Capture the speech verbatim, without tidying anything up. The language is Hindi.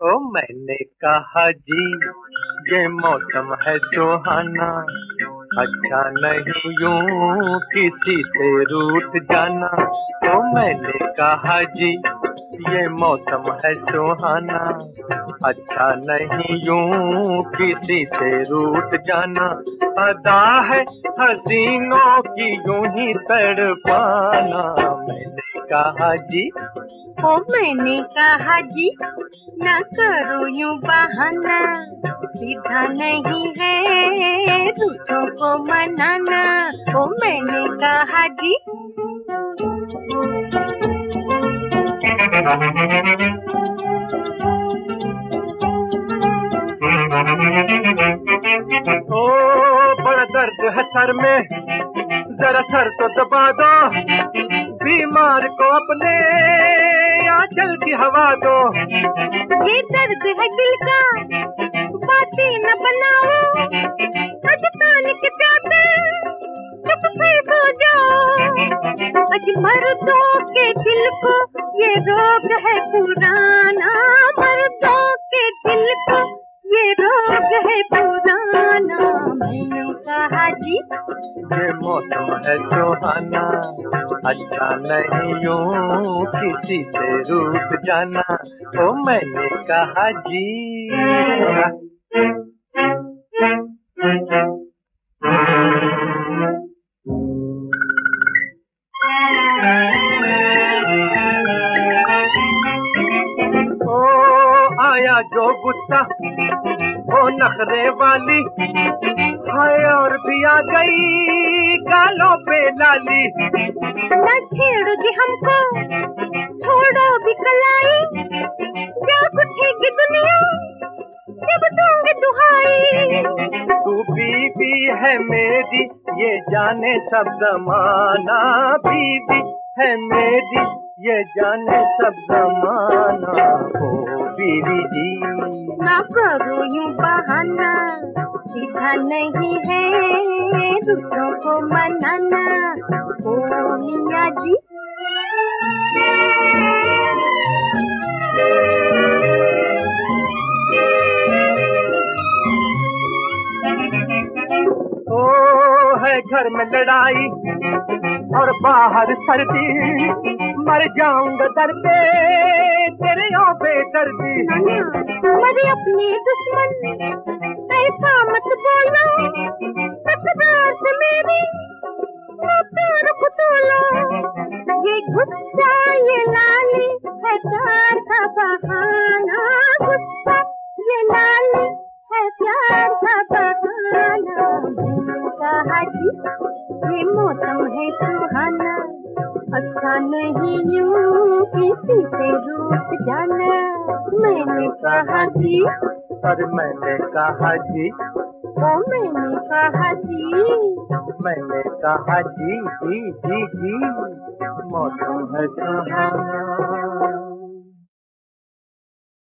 ओ मैंने कहा जी ये मौसम है सुहाना, अच्छा नहीं यूं किसी से रूठ जाना। ओ मैंने कहा जी ये मौसम है सुहाना, अच्छा नहीं यूं किसी से रूठ जाना। अदा है हसीनों की यूं ही तड़पाना। मैंने कहा जी ओ मैंने कहा जी न करो यूं बहाना, सीधा नहीं है रूठों को मनाना। ओ मैंने कहा जी ओ बड़ा दर्द है सर में, जरा सर तो दबा दो, बीमार को अपने आंचल की हवा दो। ये दर्द है दिल का, बातें न बनाओ, अजताने के जाते चुप से सो जाओ। अज मर्दों के दिल को ये रोग है पुराना, मर्दों के दिल को ये रोग है पुराना। मैंने कहा जी ये मौसम है सुहाना, अच्छा नहीं यूं किसी से रूठ जाना। ओ मैंने कहा जी ओ आया जो गुस्सा वो नखरे वाली, हाय और भी आ गई गालों पे लाली। न छेड़ो जी हमको, छोड़ो भी कलाई, जाग उठेगी दुनिया जब दूंगे दुहाई। तू बीवी है मेरी ये जाने सब जमाना, बीवी है मेरी ये जाने सब जमाना। ओ बीवी जी ना करो यूं बहाना, सीधा नहीं है दूसरों को मनाना। ओ मियां जी ओ है घर में लड़ाई और बाहर सर्दी, मर जाऊंगा दर पे तेरे यहाँ बेदर्दी। मरे अपने दुश्मन ऐसा मत बोलो, तकरार से मेरी ना प्यार को तोलो। ये गुस्सा ये लाली है प्यार का बहाना, गुस्सा ये लाली है प्यार का बहाना। मैंने कहा जी ये मौसम है सुहाना, अच्छा नहीं यूं किसी से रूठ जाना। मैंने कहा जी और मैंने कहा जी ओ मैंने कहा जी मैंने कहा जी जी जी जी मौसम है सुहाना।